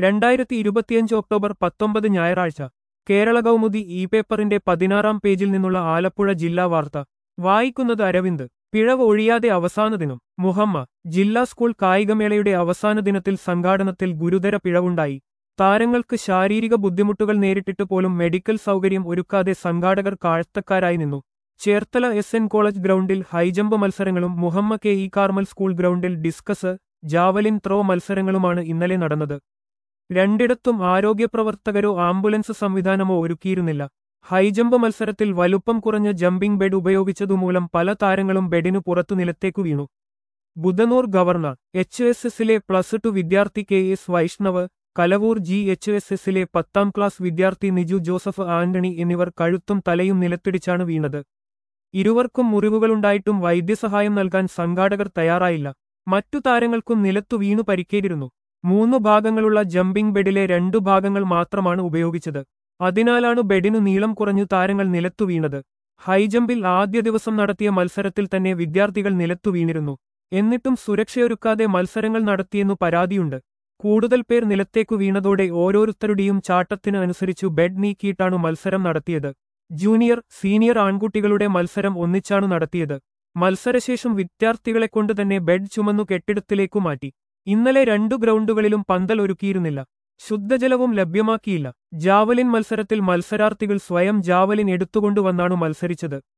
2025 October 19 ഞായറാഴ്ച കേരള കൗമുദി ഈ പേപ്പറിന്റെ 16-ാം പേജിൽ നിന്നുള്ള ആലപ്പുഴ ജില്ലാ വാർത്ത വായിക്കുന്നത് അരവിന്ദ്. പിഴവ് ഒഴിയാതെ അവസാന ദിനം. മുഹമ്മ ജില്ലാ സ്കൂൾ കായികമേളയുടെ അവസാന ദിനത്തിൽ സംഘാടനത്തിൽ ഗുരുതര പിഴവുണ്ടായി. താരങ്ങൾക്ക് ശാരീരിക ബുദ്ധിമുട്ടുകൾ നേരിട്ടിട്ട് പോലും മെഡിക്കൽ സൗകര്യം ഒരുക്കാതെ സംഘാടകർ കാഴ്ചക്കാരായി നിന്നു. ചേർത്തല SN കോളേജ് ഗ്രൗണ്ടിൽ ഹൈജമ്പ് മത്സരങ്ങളും മുഹമ്മ KE കാർമൽ സ്കൂൾ ഗ്രൗണ്ടിൽ ഡിസ്കസ്, ജാവലിൻ ത്രോ മത്സരങ്ങളുമാണ് ഇന്നലെ നടന്നത്. രണ്ടിടത്തും ആരോഗ്യപ്രവർത്തകരോ ആംബുലൻസ് സംവിധാനമോ ഒരുക്കിയിരുന്നില്ല. ഹൈജമ്പ് മത്സരത്തിൽ വലുപ്പം കുറഞ്ഞ ജമ്പിംഗ് ബെഡ് ഉപയോഗിച്ചതുമൂലം പല താരങ്ങളും ബെഡിനു പുറത്തു നിലത്തേക്കു വീണു. ബുധനൂർ ഗവർണർ HSSലെ +2 വിദ്യാർത്ഥി KS വൈഷ്ണവ്, കലവൂർ GHSSലെ 10ാം ക്ലാസ് വിദ്യാർത്ഥി നിജു ജോസഫ് ആന്റണി എന്നിവർ കഴുത്തും തലയും നിലത്തിടിച്ചാണ് വീണത്. ഇരുവർക്കും മുറിവുകളുണ്ടായിട്ടും വൈദ്യസഹായം നൽകാൻ സംഘാടകർ തയ്യാറായില്ല. മറ്റു താരങ്ങൾക്കും നിലത്തു വീണു പരിക്കേറ്റിരുന്നു. 3 ഭാഗങ്ങളുള്ള ജമ്പിംഗ് ബെഡിലെ 2 ഭാഗങ്ങൾ മാത്രമാണ് ഉപയോഗിച്ചത്. അതിനാലാണ് ബെഡിനു നീളം കുറഞ്ഞു താരങ്ങൾ നിലത്തു വീണത്. ഹൈജമ്പിൽ ആദ്യ ദിവസം നടത്തിയ മത്സരത്തിൽ തന്നെ വിദ്യാർത്ഥികൾ നിലത്തു വീണിരുന്നു. എന്നിട്ടും സുരക്ഷയൊരുക്കാതെ മത്സരങ്ങൾ നടത്തിയെന്നു പരാതിയുണ്ട്. കൂടുതൽ പേർ നിലത്തേക്കു വീണതോടെ ഓരോരുത്തരുടെയും ചാട്ടത്തിന് അനുസരിച്ചു ബെഡ് നീക്കിയിട്ടാണു മത്സരം നടത്തിയത്. ജൂനിയർ, സീനിയർ ആൺകുട്ടികളുടെ മത്സരം ഒന്നിച്ചാണു നടത്തിയത്. മത്സരശേഷം വിദ്യാർത്ഥികളെക്കൊണ്ട് തന്നെ ബെഡ് ചുമന്നു കെട്ടിടത്തിലേക്കു മാറ്റി. ഇന്നലെ 2 ഗ്രൗണ്ടുകളിലും പന്തൽ ഒരുക്കിയിരുന്നില്ല. ശുദ്ധജലവും ലഭ്യമാക്കിയില്ല. ജാവലിൻ മത്സരത്തിൽ മത്സരാർത്ഥികൾ സ്വയം ജാവലിൻ എടുത്തുകൊണ്ടുവന്നാണു മത്സരിച്ചത്.